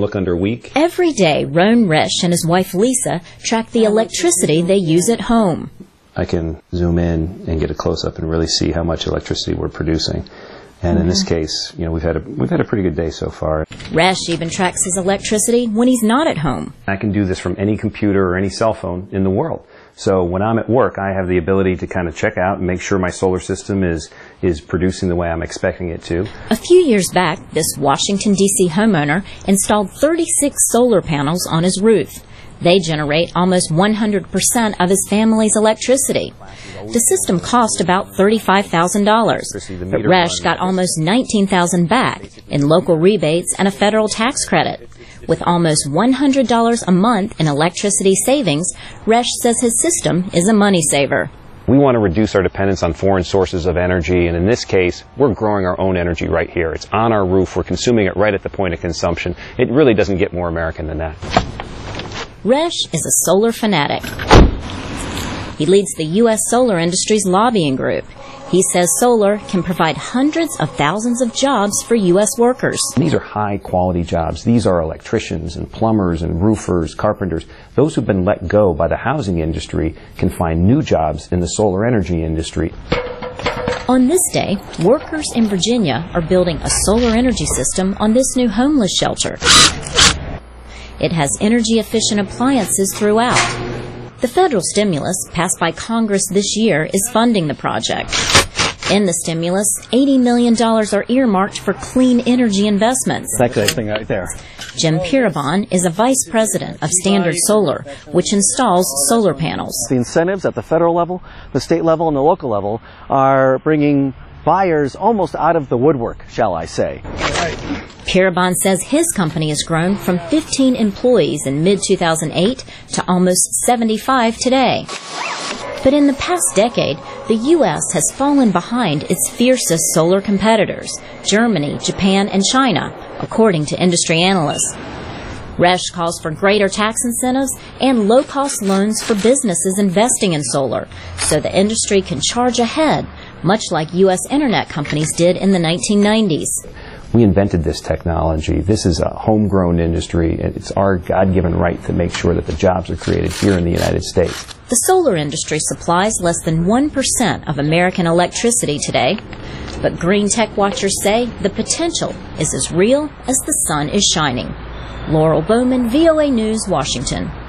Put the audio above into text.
look under weak. Every day, Ron Resch and his wife Lisa track the electricity they use at home. I can zoom in and get a close-up and really see how much electricity we're producing. And in this case, you know, we've had a pretty good day so far. Resch even tracks his electricity when he's not at home. I can do this from any computer or any cell phone in the world. So when I'm at work, I have the ability to kind of check out and make sure my solar system is producing the way I'm expecting it to. A few years back, this Washington, D.C. homeowner installed 36 solar panels on his roof. They generate almost 100% of his family's electricity. The system cost about $35,000, but Resch got almost $19,000 back in local rebates and a federal tax credit. With almost $100 a month in electricity savings, Resch says his system is a money saver. We want to reduce our dependence on foreign sources of energy, and in this case, we're growing our own energy right here. It's on our roof. We're consuming it right at the point of consumption. It really doesn't get more American than that. Resch is a solar fanatic. He leads the U.S. solar industry's lobbying group. He says solar can provide hundreds of thousands of jobs for U.S. workers. These are high-quality jobs. These are electricians and plumbers and roofers, carpenters. Those who've been let go by the housing industry can find new jobs in the solar energy industry. On this day, workers in Virginia are building a solar energy system on this new homeless shelter. It has energy-efficient appliances throughout. The federal stimulus passed by Congress this year is funding the project. In the stimulus, $80 million are earmarked for clean energy investments. That's that thing right there. Jim Pirabon is a vice president of Standard Solar, which installs solar panels. The incentives at the federal level, the state level, and the local level are bringing buyers almost out of the woodwork, shall I say. Pirabon says his company has grown from 15 employees in mid-2008 to almost 75 today. But in the past decade, the U.S. has fallen behind its fiercest solar competitors, Germany, Japan, and China, according to industry analysts. Resch calls for greater tax incentives and low-cost loans for businesses investing in solar, so the industry can charge ahead, much like U.S. internet companies did in the 1990s. We invented this technology. This is a homegrown industry, and it's our God-given right to make sure that the jobs are created here in the United States. The solar industry supplies less than 1% of American electricity today, but green tech watchers say the potential is as real as the sun is shining. Laurel Bowman, VOA News, Washington.